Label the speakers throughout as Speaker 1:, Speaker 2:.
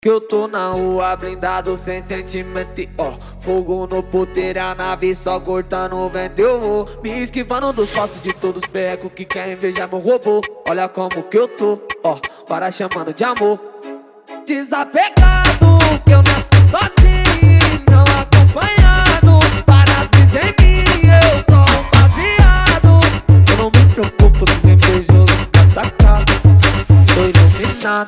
Speaker 1: Que eu tô na rua blindado sem sentimento, ó. Fogo no puteiro, a nave só cortando o vento. Eu vou me esquivando dos passos de todos os becos que querem invejar meu robô. Olha como que eu tô, ó, para chamando de amor. Desapegado, que eu nasci sozinho, não acompanhado. Para as brisa em mim, eu tô baseado. Eu não me preocupo se os invejosos ficam atacados. Tô iluminado.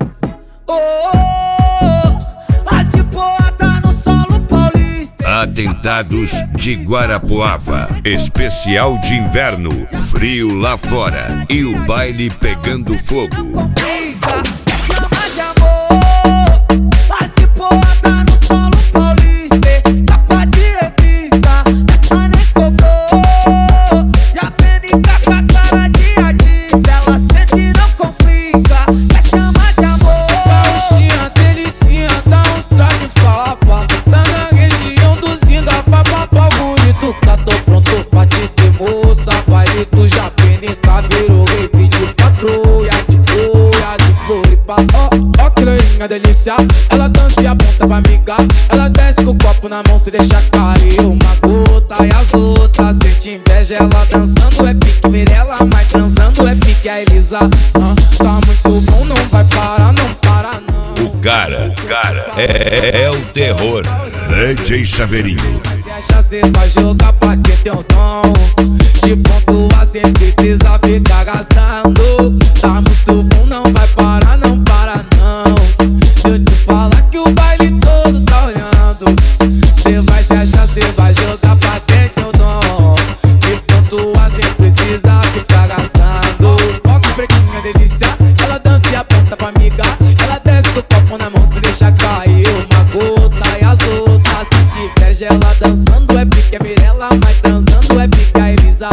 Speaker 1: As de boa tá no solo paulista.
Speaker 2: Atentados de Guarapuava. Especial de inverno. Frio lá fora. E o baile pegando fogo.
Speaker 1: Chama de amor. As de boa tá no solo paulista. Capa de revista, essa nem cobrou. Já penica com a cara de artista. Ela sente e não complica. Quer chamar de amor.
Speaker 3: Gauchinha, delicinha, dá uns trago e fala pá. Tá na região do Zinga, vai pra pau bonito. Tá tô pronto pra te ter moça. Baile do Japenica, virou rave de patrulha. De boia, de Floripa. Ó, que loirinha delícia. Ela dança e aponta pra amiga. Ela desce com o copo na mão, se deixa cair uma gota. E as outras sente inveja. Ela dançando é pique Mirella, mas transando é pique a Elisa. Tá muito bom, não vai parar, não para não.
Speaker 2: O cara é o terror. DJ Chaveirinho.
Speaker 3: Se acha cê vai jogar pra quem tem o dom. De pontua cê precisa ficar gastando. Tá muito bom, não vai parar, não para não. Se eu te falar que o baile todo tá olhando, cê vai se achar, cê vai jogar pra quem tem o dom. De pontua cê precisa ficar gastando. Ó que pretinha delícia, ela dança e aponta pra amiga. Ela desce com o copo na mão, se deixa cair uma gota. E as outras se inveja, ela dançando é pique a Mirella, mas transando é pique a Elisa.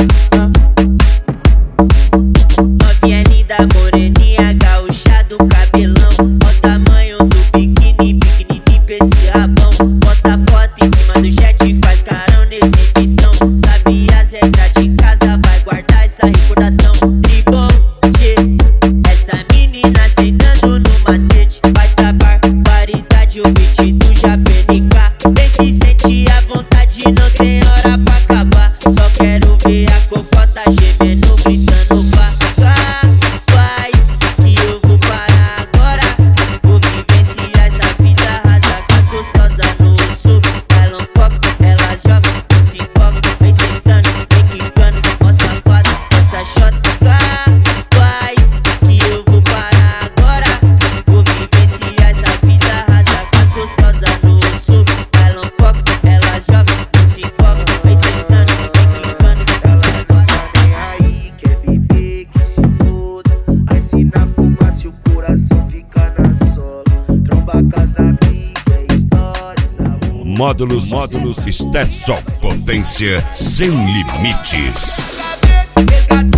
Speaker 4: Novinha linda, moreninha, gaúcha do cabelão. Ó o tamanho do biquíni, pequenininho pra esse rabão. Posta foto em cima do jet, faz carão na exibição. Sabe as regras de casa, vai guardar essa recordação. Tribom, essa menina sentando no macete. Vai dar barbaridade, o beat do Japenica. Vem se sente à vontade, não tem hora pra acabar. Só quero ver a cocota gemendo, gritando vá. Faz que eu vou parar agora. Vou vivenciar essa vida rasa com as gostosas no sul. Elas pop, elas jogam, se empolgam, vem sentando, vem quicando, ó safada, essa chota. Faz que eu vou parar agora. Vou vivenciar essa vida rasa com as gostosas no sul. Elas pop, elas jogam, se empolgam, vem sentando, vem quicando, ó safada.
Speaker 1: Nem aí, quer beber, que se foda. Aí se na fumaça o coração fica na sola. Tromba casa amiga, histórias, arruma.
Speaker 2: Módulos Stetson. Potência sem limites.
Speaker 1: Resgatei